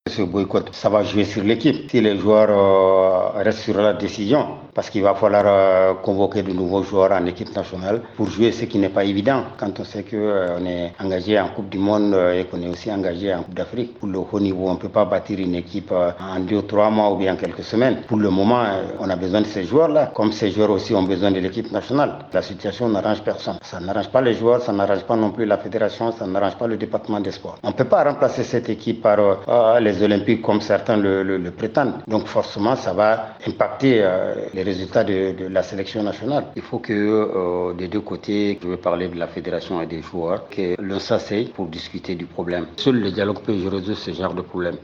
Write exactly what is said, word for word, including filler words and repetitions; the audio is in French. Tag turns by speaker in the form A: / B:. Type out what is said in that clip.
A: Ce boycott, ça va jouer sur l'équipe. Si les joueurs euh, restent sur la décision, parce qu'il va falloir euh, convoquer de nouveaux joueurs en équipe nationale pour jouer, ce qui n'est pas évident quand on sait qu'on euh, est engagé en Coupe du Monde euh, et qu'on est aussi engagé en Coupe d'Afrique. Pour le haut niveau, on ne peut pas bâtir une équipe euh, en deux ou trois mois ou bien quelques semaines. Pour le moment, euh, on a besoin de ces joueurs-là, comme ces joueurs aussi ont besoin de l'équipe nationale. La situation n'arrange personne. Ça n'arrange pas les joueurs, ça n'arrange pas non plus la fédération, ça n'arrange pas le département des sports. On ne peut pas remplacer cette équipe par euh, les Olympiques comme certains le, le, le prétendent. Donc forcément, ça va impacter euh, les résultats de, de la sélection nationale. Il faut que euh, des deux côtés, je veux parler de la fédération et des joueurs, que l'on s'asseye pour discuter du problème. Seul le dialogue peut résoudre ce genre de problème.